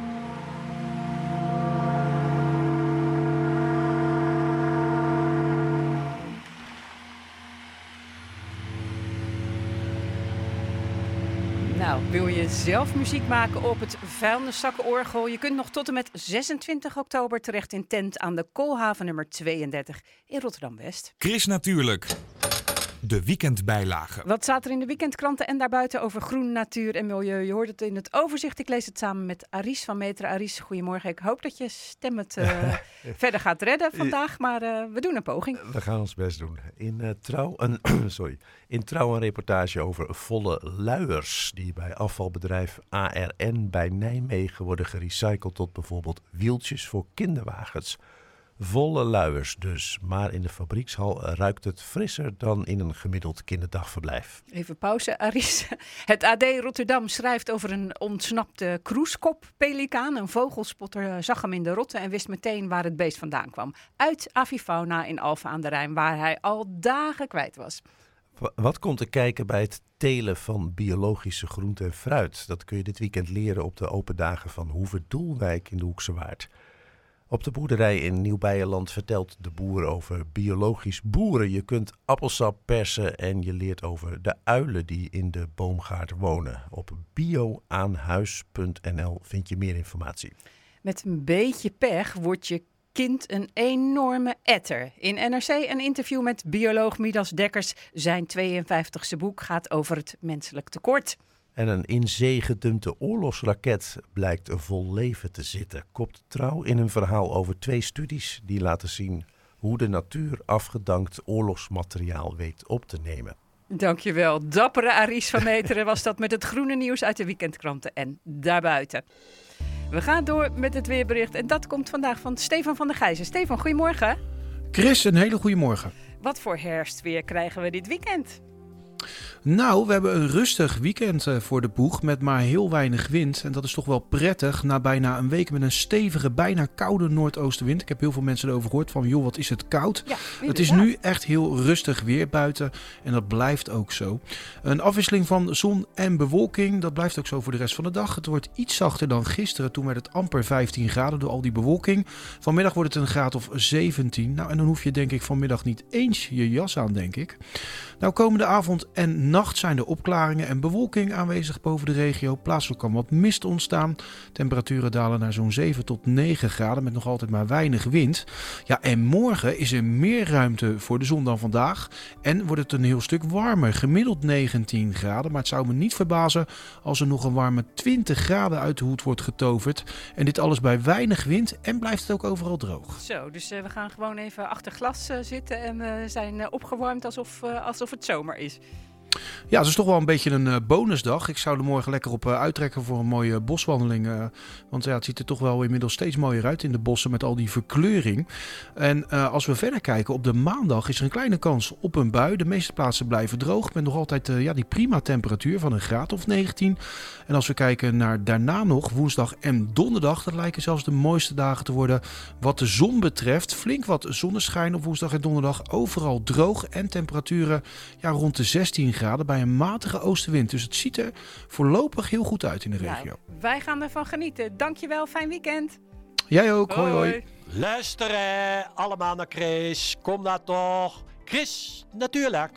Nou, wil je zelf muziek maken op het vuilniszakkenorgel? Je kunt nog tot en met zesentwintig oktober terecht in Tent aan de Koolhaven nummer tweeëndertig in Rotterdam-West. Chris Natuurlijk. De weekendbijlage. Wat staat er in de weekendkranten en daarbuiten over groen, natuur en milieu? Je hoort het in het overzicht. Ik lees het samen met Aris van Meteren. Aris, goedemorgen. Ik hoop dat je stem het uh, verder gaat redden vandaag, maar uh, we doen een poging. We gaan ons best doen. In, uh, trouw, een, sorry. in Trouw een reportage over volle luiers die bij afvalbedrijf A R N bij Nijmegen worden gerecycled tot bijvoorbeeld wieltjes voor kinderwagens. Volle luiers dus, maar in de fabriekshal ruikt het frisser dan in een gemiddeld kinderdagverblijf. Even pauze, Aris. Het A D Rotterdam schrijft over een ontsnapte kroeskop-pelikaan. Een vogelspotter zag hem in de rotte en wist meteen waar het beest vandaan kwam. Uit Avifauna in Alphen aan de Rijn, waar hij al dagen kwijt was. Wat komt er kijken bij het telen van biologische groente en fruit? Dat kun je dit weekend leren op de open dagen van Hoeven-Doelwijk in de Hoekse Waard. Op de boerderij in Nieuw-Beierland vertelt de boer over biologisch boeren. Je kunt appelsap persen en je leert over de uilen die in de boomgaard wonen. Op bio aan huis punt n l vind je meer informatie. Met een beetje pech wordt je kind een enorme etter. In N R C een interview met bioloog Midas Dekkers. Zijn tweeënvijftigste boek gaat over het menselijk tekort. En een in zee gedumpte oorlogsraket blijkt vol leven te zitten. Kopt Trouw in een verhaal over twee studies die laten zien hoe de natuur afgedankt oorlogsmateriaal weet op te nemen. Dankjewel. Dappere Aris van Meteren was dat met het groene nieuws uit de weekendkranten en daarbuiten. We gaan door met het weerbericht en dat komt vandaag van Stefan van der Gijzen. Stefan, goedemorgen. Chris, een hele goede morgen. Wat voor herfstweer krijgen we dit weekend? Nou, we hebben een rustig weekend uh, voor de boeg met maar heel weinig wind. En dat is toch wel prettig na bijna een week met een stevige, bijna koude noordoostenwind. Ik heb heel veel mensen erover gehoord van, joh, wat is het koud. Ja, het is nu echt heel rustig weer buiten en dat blijft ook zo. Een afwisseling van zon en bewolking, dat blijft ook zo voor de rest van de dag. Het wordt iets zachter dan gisteren, toen werd het amper vijftien graden door al die bewolking. Vanmiddag wordt het een graad of zeventien. Nou, en dan hoef je denk ik vanmiddag niet eens je jas aan, denk ik. Nou, komende avond en nacht zijn er opklaringen en bewolking aanwezig boven de regio. Plaatselijk kan wat mist ontstaan. Temperaturen dalen naar zo'n zeven tot negen graden met nog altijd maar weinig wind. Ja, en morgen is er meer ruimte voor de zon dan vandaag en wordt het een heel stuk warmer. Gemiddeld negentien graden, maar het zou me niet verbazen als er nog een warme twintig graden uit de hoed wordt getoverd. En dit alles bij weinig wind en blijft het ook overal droog. Zo, dus uh, we gaan gewoon even achter glas uh, zitten en we zijn uh, opgewarmd alsof, uh, alsof het zomer is. Ja, het is toch wel een beetje een uh, bonusdag. Ik zou er morgen lekker op uh, uittrekken voor een mooie boswandeling. Uh, want ja, het ziet er toch wel inmiddels steeds mooier uit in de bossen met al die verkleuring. En uh, als we verder kijken, op de maandag is er een kleine kans op een bui. De meeste plaatsen blijven droog met nog altijd uh, ja, die prima temperatuur van een graad of negentien. En als we kijken naar daarna nog, woensdag en donderdag, dat lijken zelfs de mooiste dagen te worden wat de zon betreft. Flink wat zonneschijn op woensdag en donderdag. Overal droog en temperaturen ja, rond de zestien graden. Bij een matige oostenwind. Dus het ziet er voorlopig heel goed uit in de regio. Nou, wij gaan ervan genieten. Dankjewel, fijn weekend. Jij ook, hoi hoi. hoi. Luisteren allemaal naar Chris. Kom daar toch. Chris, natuurlijk.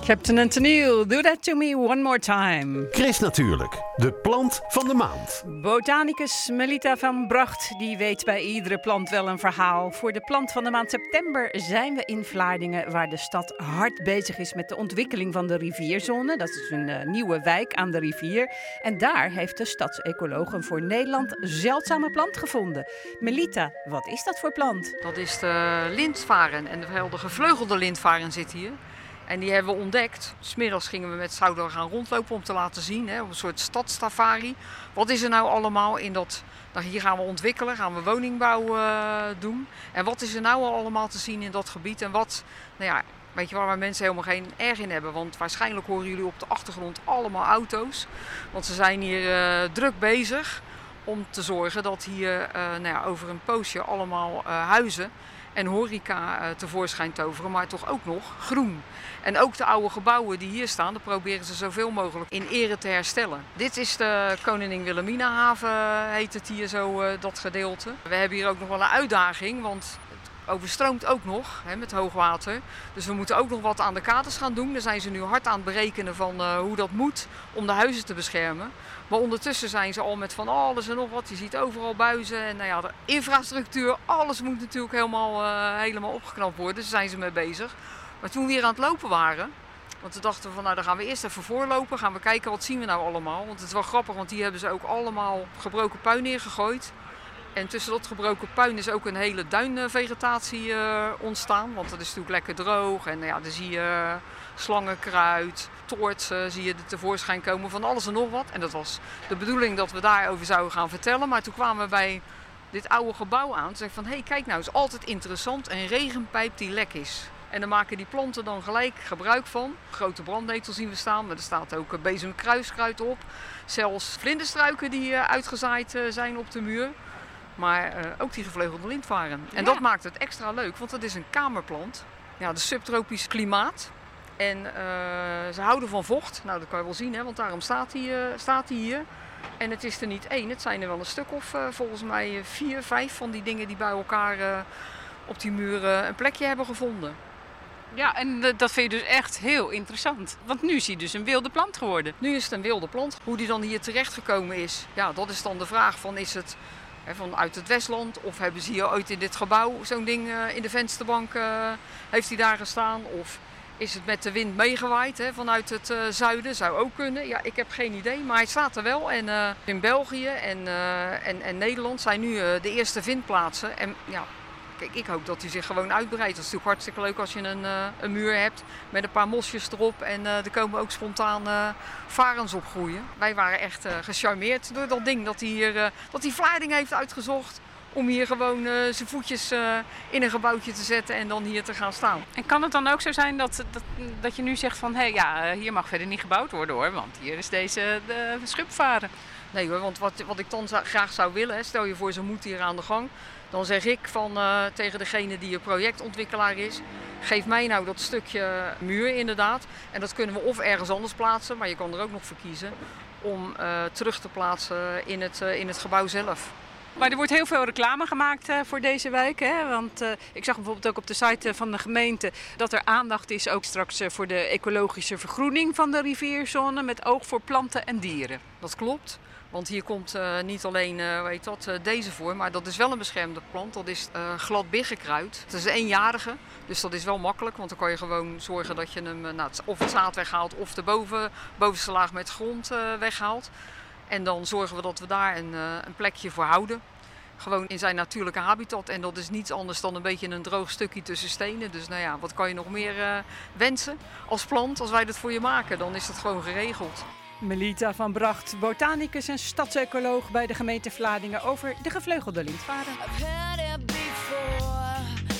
Captain and Tennille, do that to me one more time. Chris Natuurlijk, de plant van de maand. Botanicus Melita van Bracht, die weet bij iedere plant wel een verhaal. Voor de plant van de maand september zijn we in Vlaardingen, waar de stad hard bezig is met de ontwikkeling van de rivierzone. Dat is een uh, nieuwe wijk aan de rivier. En daar heeft de stadsecoloog een voor Nederland zeldzame plant gevonden. Melita, wat is dat voor plant? Dat is de lintvaren en de, de gevleugelde lintvaren zit hier. En die hebben we ontdekt. 'S Middags gingen we met Souder gaan rondlopen om te laten zien, hè, op een soort stadstafari. Wat is er nou allemaal in dat... Nou, hier gaan we ontwikkelen, gaan we woningbouw uh, doen. En wat is er nou al allemaal te zien in dat gebied? En wat, nou ja, weet je waar mensen helemaal geen erg in hebben. Want waarschijnlijk horen jullie op de achtergrond allemaal auto's. Want ze zijn hier uh, druk bezig om te zorgen dat hier uh, nou ja, over een poosje allemaal uh, huizen en horeca uh, tevoorschijn toveren, maar toch ook nog groen. En ook de oude gebouwen die hier staan, dat proberen ze zoveel mogelijk in ere te herstellen. Dit is de Koningin Wilhelminahaven, heet het hier zo, uh, dat gedeelte. We hebben hier ook nog wel een uitdaging, want het overstroomt ook nog hè, met hoogwater. Dus we moeten ook nog wat aan de kaders gaan doen. Daar zijn ze nu hard aan het berekenen van uh, hoe dat moet om de huizen te beschermen. Maar ondertussen zijn ze al met van alles en nog wat. Je ziet overal buizen en nou ja, de infrastructuur, alles moet natuurlijk helemaal, uh, helemaal opgeknapt worden. Dus daar zijn ze mee bezig. Maar toen we weer aan het lopen waren, want we dachten van nou dan gaan we eerst even voorlopen, gaan we kijken wat zien we nou allemaal. Want het is wel grappig, want hier hebben ze ook allemaal gebroken puin neergegooid. En tussen dat gebroken puin is ook een hele duinvegetatie uh, ontstaan. Want dat is natuurlijk lekker droog. En ja, dan zie je uh, slangenkruid, toorts uh, zie je er tevoorschijn komen van alles en nog wat. En dat was de bedoeling dat we daarover zouden gaan vertellen. Maar toen kwamen we bij dit oude gebouw aan. Toen zei ik van, hé, hey, kijk nou, is altijd interessant. Een regenpijp die lek is. En dan maken die planten dan gelijk gebruik van. Grote brandnetel zien we staan, maar er staat ook bezemkruiskruid op. Zelfs vlinderstruiken die uh, uitgezaaid uh, zijn op de muur. Maar uh, ook die gevleugelde lintvaren. En ja. Dat maakt het extra leuk, want het is een kamerplant. Ja, de subtropisch klimaat. En uh, ze houden van vocht. Nou, dat kan je wel zien, hè, want daarom staat hij, uh, staat hij hier. En het is er niet één, het zijn er wel een stuk of uh, volgens mij vier, vijf van die dingen die bij elkaar uh, op die muren een plekje hebben gevonden. Ja, en uh, dat vind je dus echt heel interessant. Want nu is hij dus een wilde plant geworden. Nu is het een wilde plant. Hoe die dan hier terecht gekomen is, ja, dat is dan de vraag van is het... vanuit het Westland, of hebben ze hier ooit in dit gebouw zo'n ding uh, in de vensterbank, uh, heeft hij daar gestaan? Of is het met de wind meegewaaid hè, vanuit het uh, zuiden? Zou ook kunnen. Ja, ik heb geen idee, maar hij staat er wel. En uh, in België en, uh, en, en Nederland zijn nu uh, de eerste vindplaatsen. En ja, kijk, ik hoop dat hij zich gewoon uitbreidt. Dat is natuurlijk hartstikke leuk als je een, uh, een muur hebt met een paar mosjes erop. En uh, er komen ook spontaan uh, varens op groeien. Wij waren echt uh, gecharmeerd door dat ding dat hij hier, uh, dat hij Vlaardingen heeft uitgezocht. Om hier gewoon uh, zijn voetjes uh, in een gebouwtje te zetten en dan hier te gaan staan. En kan het dan ook zo zijn dat, dat, dat je nu zegt van... hé, hey, ja, hier mag verder niet gebouwd worden hoor, want hier is deze de schubvaren. Nee hoor, want wat, wat ik dan za- graag zou willen, hè, stel je voor ze moet hier aan de gang... dan zeg ik van, uh, tegen degene die een projectontwikkelaar is... geef mij nou dat stukje muur inderdaad. En dat kunnen we of ergens anders plaatsen, maar je kan er ook nog voor kiezen... om uh, terug te plaatsen in het, uh, in het gebouw zelf. Maar er wordt heel veel reclame gemaakt uh, voor deze wijk. Hè? Want uh, ik zag bijvoorbeeld ook op de site van de gemeente dat er aandacht is ook straks uh, voor de ecologische vergroening van de rivierzone met oog voor planten en dieren. Dat klopt. Want hier komt uh, niet alleen uh, weet dat, uh, deze voor, maar dat is wel een beschermde plant. Dat is uh, glad biggekruid. Het is een eenjarige, dus dat is wel makkelijk. Want dan kan je gewoon zorgen dat je hem uh, nou, of het zaad weghaalt of de boven, bovenste laag met grond uh, weghaalt. En dan zorgen we dat we daar een, uh, een plekje voor houden. Gewoon in zijn natuurlijke habitat. En dat is niets anders dan een beetje een droog stukje tussen stenen. Dus nou ja, wat kan je nog meer uh, wensen als plant? Als wij dat voor je maken, dan is dat gewoon geregeld. Melita van Bracht, botanicus en stadsecoloog bij de gemeente Vlaardingen over de gevleugelde lintvaren. I've heard it before.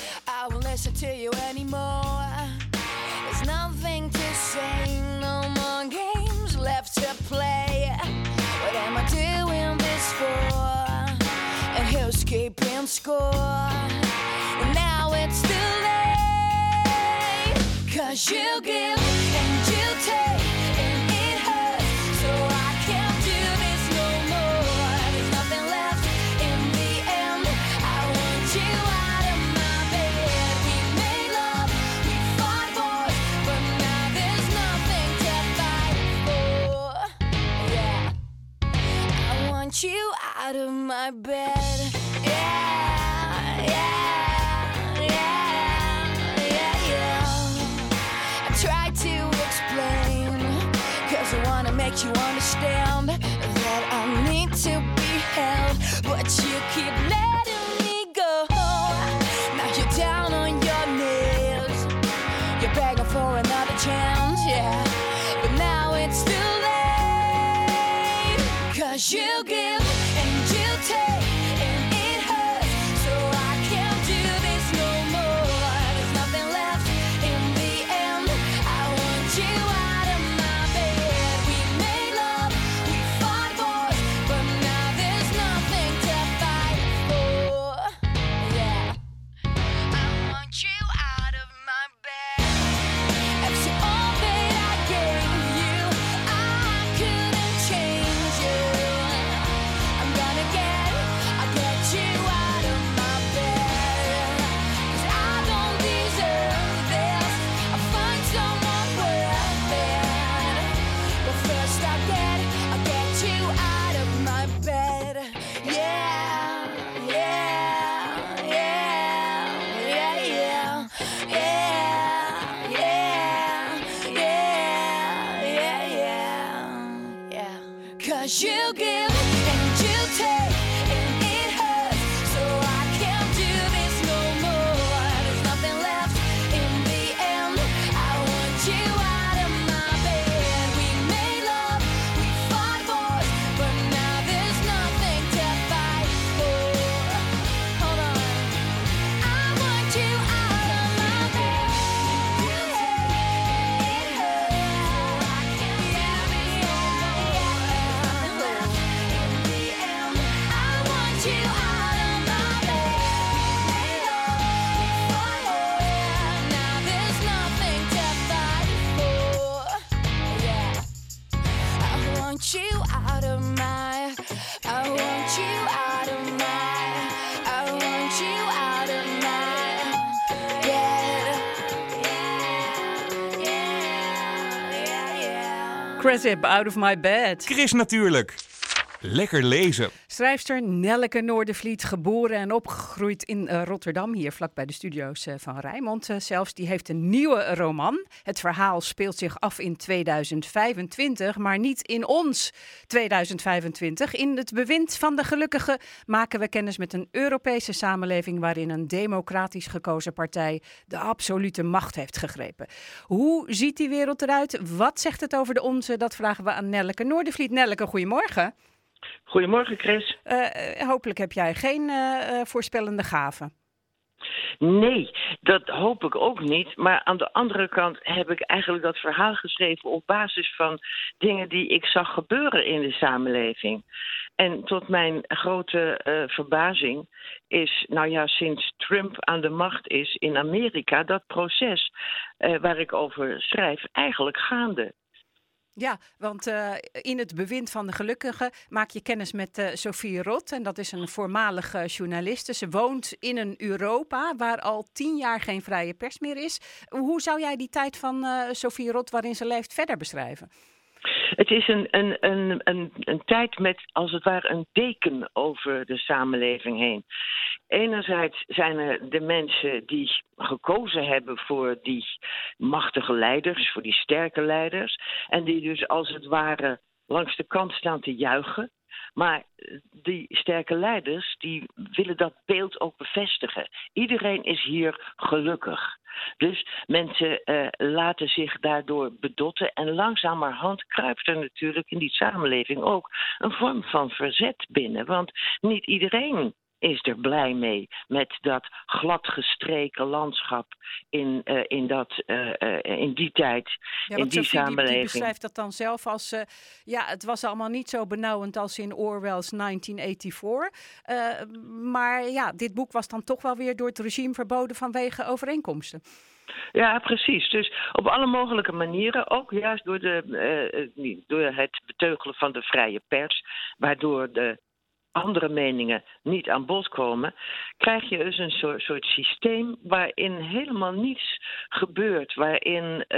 I won't listen to you anymore. There's nothing to say, no more games left to play. What am I doing this for? And who's keeping score? And now it's too late. 'Cause you give and you take. There's no my bed. Yeah, yeah, yeah, yeah, yeah. I try to explain, cause I wanna make you understand that I need to be held, but you keep letting me go. Now you're down on your knees, you're begging for another chance, yeah. But now it's too late, cause you give and you take, and it hurts, so I can't do this no more. There's nothing left in the end, I want you out of my bed. We made love, we fought wars, but now there's nothing to fight for. Yeah, I want you out of my bed. After all that I gave you, I couldn't change you. I'm gonna get, I'll get you out of my bed, cause I don't deserve this. I'll find someone worth it. But first I'll get, I'll get you out of my bed. Yeah, yeah, yeah, yeah, yeah, yeah, yeah, yeah, yeah, yeah. Cause you give and you take, and it hurts, so I can't do this no more. There's nothing left in the end, I want you out of my bed. We made love, we fought wars, but now there's nothing to fight for. Hold on, I want you out of my bed. It hurts, so I can't do this no more. There's nothing left in the end, I want you out of my bed. Now there's nothing to fight for. Yeah, I want you out of my, I want you out of my, I want you out of my bed. Yeah, yeah, yeah. Cressip, Out of My Bed. Chris natuurlijk. Lekker lezen. Schrijfster Nelleke Noordervliet, geboren en opgegroeid in uh, Rotterdam, hier vlakbij de studio's uh, van Rijnmond uh, zelfs. Die heeft een nieuwe roman. Het verhaal speelt zich af in tweeduizend vijfentwintig, maar niet in ons tweeduizend vijfentwintig. In het bewind van de gelukkigen maken we kennis met een Europese samenleving waarin een democratisch gekozen partij de absolute macht heeft gegrepen. Hoe ziet die wereld eruit? Wat zegt het over de onze? Dat vragen we aan Nelleke Noordervliet. Nelleke, goedemorgen. Goedemorgen, Chris. Uh, hopelijk heb jij geen uh, uh, voorspellende gaven. Nee, dat hoop ik ook niet. Maar aan de andere kant heb ik eigenlijk dat verhaal geschreven op basis van dingen die ik zag gebeuren in de samenleving. En tot mijn grote uh, verbazing is, nou ja, sinds Trump aan de macht is in Amerika, dat proces uh, waar ik over schrijf eigenlijk gaande. Ja, want uh, in het bewind van de gelukkigen maak je kennis met uh, Sophie Rot. En dat is een voormalige journaliste. Ze woont in een Europa waar al tien jaar geen vrije pers meer is. Hoe zou jij die tijd van uh, Sophie Rot waarin ze leeft verder beschrijven? Het is een, een, een, een, een tijd met, als het ware, een deken over de samenleving heen. Enerzijds zijn er de mensen die gekozen hebben voor die machtige leiders, voor die sterke leiders. En die dus als het ware langs de kant staan te juichen. Maar die sterke leiders die willen dat beeld ook bevestigen. Iedereen is hier gelukkig. Dus mensen uh, laten zich daardoor bedotten. En langzamerhand kruipt er natuurlijk in die samenleving ook een vorm van verzet binnen. Want niet iedereen is er blij mee met dat gladgestreken landschap in, uh, in, dat, uh, uh, in die tijd, ja, in die Sophie, samenleving. Die, die beschrijft dat dan zelf als, uh, ja, het was allemaal niet zo benauwend als in Orwell's negentien vierennegentig. Uh, maar ja, dit boek was dan toch wel weer door het regime verboden vanwege overeenkomsten. Ja, precies. Dus op alle mogelijke manieren, ook juist door, de, uh, door het beteugelen van de vrije pers, waardoor de andere meningen niet aan bod komen, krijg je dus een soort, soort systeem waarin helemaal niets gebeurt, waarin een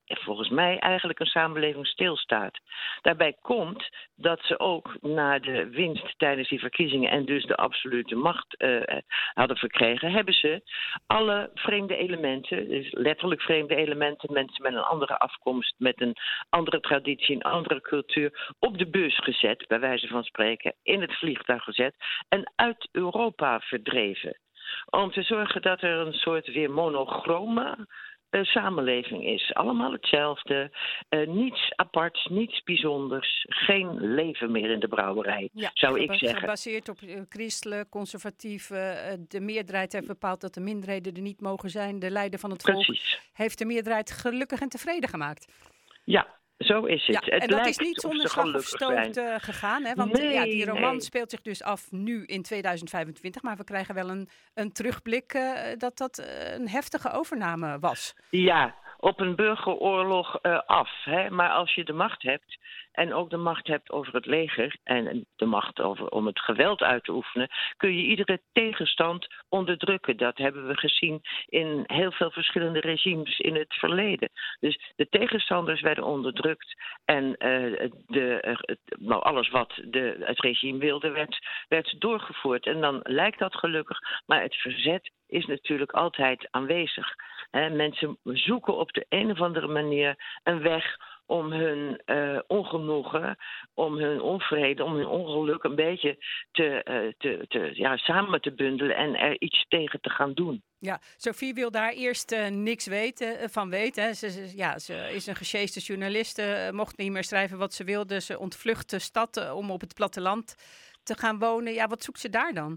volgens mij eigenlijk een samenleving stilstaat. Daarbij komt dat ze ook na de winst tijdens die verkiezingen en dus de absolute macht uh, hadden verkregen, hebben ze alle vreemde elementen, dus letterlijk vreemde elementen, mensen met een andere afkomst, met een andere traditie, een andere cultuur, op de bus gezet, bij wijze van spreken, in het vliegtuig gezet en uit Europa verdreven. Om te zorgen dat er een soort weer monochrome uh, samenleving is. Allemaal hetzelfde. Uh, niets aparts, niets bijzonders. Geen leven meer in de brouwerij, Ja, zou ik geba- zeggen. Gebaseerd op uh, christelijk, conservatief. uh, de meerderheid heeft bepaald dat de minderheden er niet mogen zijn. De leider van het volk Precies. heeft de meerderheid gelukkig en tevreden gemaakt. Ja. Zo is het. Ja, het en dat is lijkt niet of zonder ze slag of gelukkig stoot zijn. uh, gegaan. Hè? Want Nee, ja, die roman nee. speelt zich dus af nu in tweeduizend vijfentwintig. Maar we krijgen wel een, een terugblik uh, dat dat uh, een heftige overname was. Ja, op een burgeroorlog uh, af. Hè? Maar als je de macht hebt en ook de macht hebt over het leger en de macht over, om het geweld uit te oefenen, kun je iedere tegenstand onderdrukken. Dat hebben we gezien in heel veel verschillende regimes in het verleden. Dus de tegenstanders werden onderdrukt en uh, de, uh, nou, alles wat de, het regime wilde werd, werd doorgevoerd. En dan lijkt dat gelukkig, maar het verzet is natuurlijk altijd aanwezig. He, mensen zoeken op de een of andere manier een weg om hun uh, ongenoegen, om hun onvrede, om hun ongeluk een beetje te, uh, te, te, ja, samen te bundelen en er iets tegen te gaan doen. Ja, Sophie wil daar eerst uh, niks weten, uh, van weten. Hè. Ze, ze, ja, ze is een gesjeeste journaliste, uh, mocht niet meer schrijven wat ze wilde. Ze ontvlucht de stad uh, om op het platteland te gaan wonen. Ja, wat zoekt ze daar dan?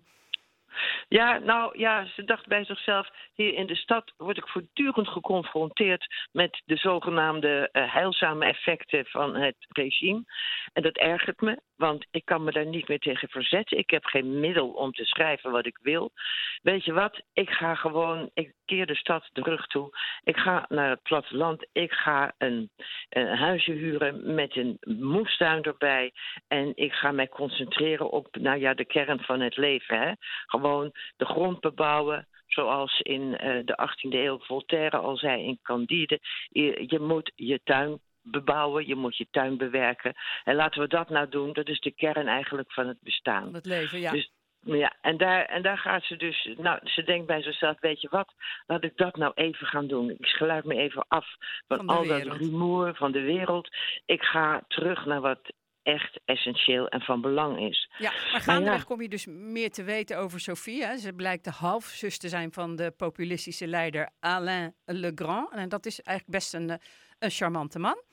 Ja, nou ja, ze dacht bij zichzelf, hier in de stad word ik voortdurend geconfronteerd met de zogenaamde uh, heilzame effecten van het regime. En dat ergert me, want ik kan me daar niet meer tegen verzetten. Ik heb geen middel om te schrijven wat ik wil. Weet je wat, ik ga gewoon, ik keer de stad de rug toe. Ik ga naar het platteland, ik ga een, een huisje huren met een moestuin erbij. En ik ga mij concentreren op, nou ja, de kern van het leven. Hè? Gewoon de grond bebouwen, zoals in uh, de achttiende eeuw Voltaire al zei in Candide. Je, je moet je tuin bebouwen, je moet je tuin bewerken. En laten we dat nou doen, dat is de kern eigenlijk van het bestaan. Het leven, ja. Dus, ja, en daar, en daar gaat ze dus, nou, ze denkt bij zichzelf, weet je wat, laat ik dat nou even gaan doen. Ik sluit me even af van, Van de al dat wereld. rumoer van de wereld. Ik ga terug naar wat echt essentieel en van belang is. Ja, maar gaandeweg ja. kom je dus meer te weten over Sophie. Hè. Ze blijkt de halfzus te zijn van de populistische leider Alain Legrand. En dat is eigenlijk best een, een charmante man.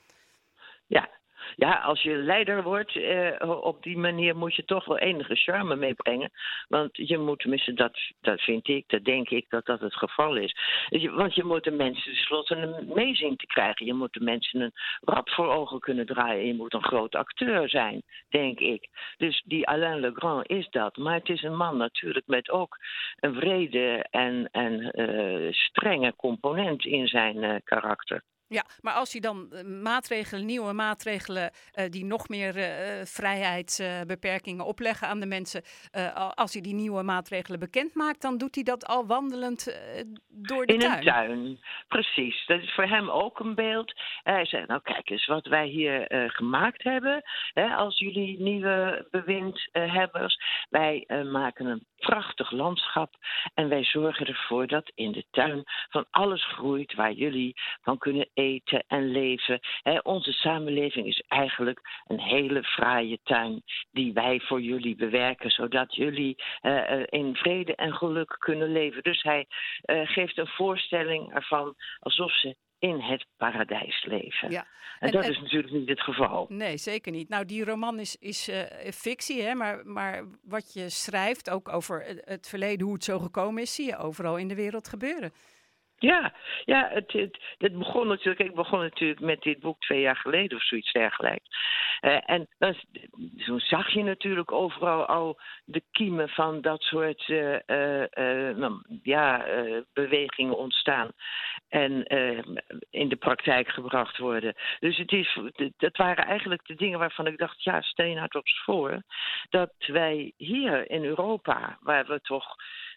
Ja. Ja, als je leider wordt, eh, op die manier moet je toch wel enige charme meebrengen. Want je moet, tenminste, dat, dat vind ik, dat denk ik dat dat het geval is. Je, want je moet de mensen tenslotte een meezing te krijgen. Je moet de mensen een rad voor ogen kunnen draaien. Je moet een groot acteur zijn, denk ik. Dus die Alain Legrand is dat. Maar het is een man natuurlijk met ook een wrede en, en uh, strenge component in zijn uh, karakter. Ja, maar als hij dan uh, maatregelen, nieuwe maatregelen uh, die nog meer uh, vrijheidsbeperkingen uh, opleggen aan de mensen, uh, als hij die nieuwe maatregelen bekend maakt, dan doet hij dat al wandelend uh, door de In tuin. In een tuin, precies. Dat is voor hem ook een beeld. Hij zegt, nou kijk eens wat wij hier uh, gemaakt hebben, hè, als jullie nieuwe bewindhebbers. Uh, wij uh, maken een prachtig landschap en wij zorgen ervoor dat in de tuin van alles groeit waar jullie van kunnen eten en leven. He, onze samenleving is eigenlijk een hele fraaie tuin die wij voor jullie bewerken, zodat jullie uh, in vrede en geluk kunnen leven. Dus hij uh, geeft een voorstelling ervan alsof ze in het paradijs leven. Ja. En, en dat en, is natuurlijk niet het geval. Nee, zeker niet. Nou, die roman is, is uh, fictie, hè? Maar, maar wat je schrijft, ook over het verleden, hoe het zo gekomen is, zie je overal in de wereld gebeuren. Ja, ja het, het, het begon natuurlijk, ik begon natuurlijk met dit boek twee jaar geleden of zoiets dergelijks. Uh, en dan, zo zag je natuurlijk overal al de kiemen van dat soort uh, uh, uh, nou, ja, uh, bewegingen ontstaan en uh, in de praktijk gebracht worden. Dus het is, dat waren eigenlijk de dingen waarvan ik dacht, ja, stel je nou toch eens voor dat wij hier in Europa, waar we toch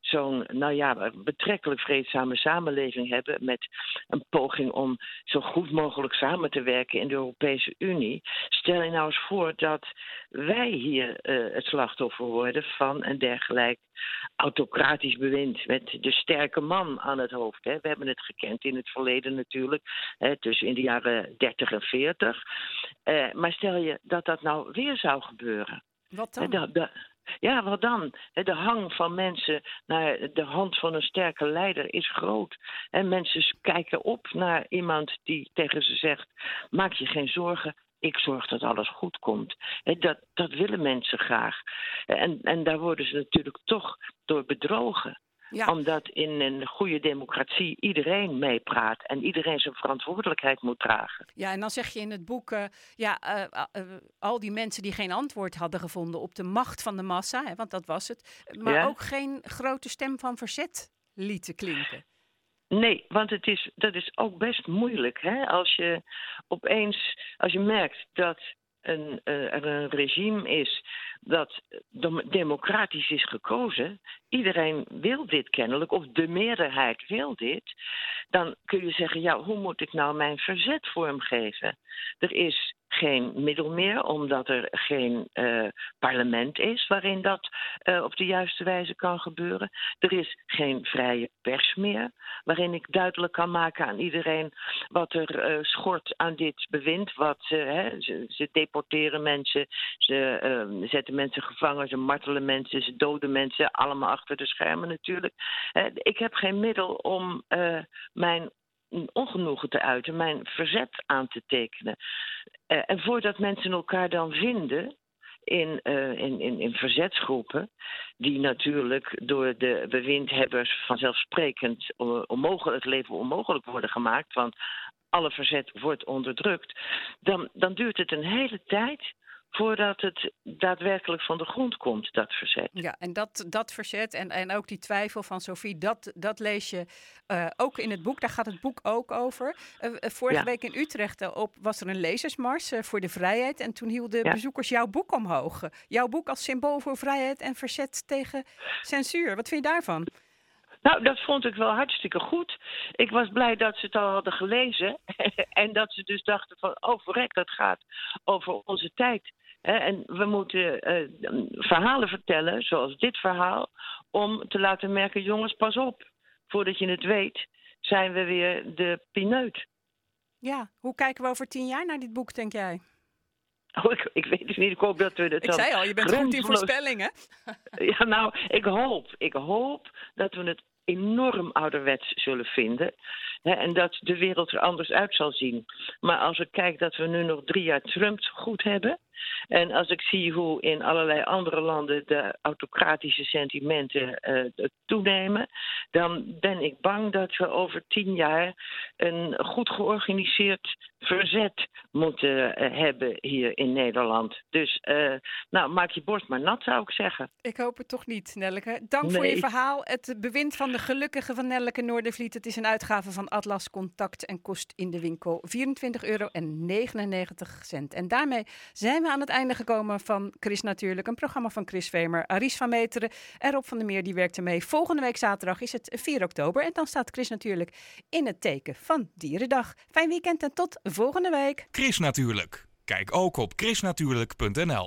zo'n, nou ja, betrekkelijk vreedzame samenleving hebben met een poging om zo goed mogelijk samen te werken in de Europese Unie. Stel je nou eens voor dat wij hier uh, het slachtoffer worden van een dergelijk autocratisch bewind met de sterke man aan het hoofd. Hè. We hebben het gekend in het verleden natuurlijk, hè, tussen in de jaren dertig en veertig. Uh, maar stel je dat dat nou weer zou gebeuren. Wat dan? De, de, ja, wat dan? De hang van mensen naar de hand van een sterke leider is groot. En mensen kijken op naar iemand die tegen ze zegt, maak je geen zorgen, ik zorg dat alles goed komt. Dat, dat willen mensen graag. En, en daar worden ze natuurlijk toch door bedrogen. Ja. Omdat in een goede democratie iedereen meepraat en iedereen zijn verantwoordelijkheid moet dragen. Ja, en dan zeg je in het boek, uh, ja, uh, uh, al die mensen die geen antwoord hadden gevonden op de macht van de massa, hè, want dat was het, maar ja. ook geen grote stem van verzet lieten klinken. Nee, want het is, dat is ook best moeilijk. Hè? Als je opeens, als je merkt dat een, uh, er een regime is dat democratisch is gekozen, iedereen wil dit kennelijk, of de meerderheid wil dit, dan kun je zeggen, ja, hoe moet ik nou mijn verzet vormgeven? Er is geen middel meer, omdat er geen uh, parlement is waarin dat uh, op de juiste wijze kan gebeuren. Er is geen vrije pers meer, waarin ik duidelijk kan maken aan iedereen wat er uh, schort aan dit bewind. Wat, uh, hè, ze, ze deporteren mensen, ze uh, zetten mensen gevangen, ze martelen mensen, ze doden mensen, allemaal achter de schermen natuurlijk. Uh, ik heb geen middel om uh, mijn ongenoegen te uiten, mijn verzet aan te tekenen. Uh, en voordat mensen elkaar dan vinden in, uh, in, in, in verzetsgroepen, die natuurlijk door de bewindhebbers vanzelfsprekend onmogelijk, het leven onmogelijk worden gemaakt, want alle verzet wordt onderdrukt, dan, dan duurt het een hele tijd voordat het daadwerkelijk van de grond komt, dat verzet. Ja, en dat, dat verzet en, en ook die twijfel van Sophie, dat, dat lees je uh, ook in het boek. Daar gaat het boek ook over. Uh, vorige ja. week in Utrecht uh, op, was er een lezersmars uh, voor de vrijheid. En toen hielden ja. bezoekers jouw boek omhoog. Jouw boek als symbool voor vrijheid en verzet tegen censuur. Wat vind je daarvan? Nou, dat vond ik wel hartstikke goed. Ik was blij dat ze het al hadden gelezen. En dat ze dus dachten van, oh verrek, dat gaat over onze tijd. En we moeten uh, verhalen vertellen, zoals dit verhaal, om te laten merken, jongens, pas op. Voordat je het weet, zijn we weer de pineut. Ja, hoe kijken we over tien jaar naar dit boek, denk jij? Oh, ik, ik weet het niet, ik hoop dat we het Ik dan zei al, je bent grenzeloos... goed in voorspellingen. Ja, nou, ik hoop, ik hoop dat we het enorm ouderwets zullen vinden. Hè, en dat de wereld er anders uit zal zien. Maar als ik kijk dat we nu nog drie jaar Trump goed hebben, en als ik zie hoe in allerlei andere landen de autocratische sentimenten uh, toenemen, dan ben ik bang dat we over tien jaar een goed georganiseerd verzet moeten uh, hebben hier in Nederland. Dus uh, nou, maak je borst maar nat, zou ik zeggen. Ik hoop het toch niet, Nelleke. Dank nee. voor je verhaal. Het bewind van de gelukkige van Nelleke Noordervliet. Het is een uitgave van Atlas Contact en kost in de winkel vierentwintig euro en negenennegentig cent. En daarmee zijn we aan het einde gekomen van Chris Natuurlijk. Een programma van Chris Vemer, Aries van Meteren en Rob van der Meer, die werkte mee. Volgende week zaterdag is het vier oktober. En dan staat Chris Natuurlijk in het teken van Dierendag. Fijn weekend en tot volgende week. Chris Natuurlijk. Kijk ook op chris natuurlijk punt n l.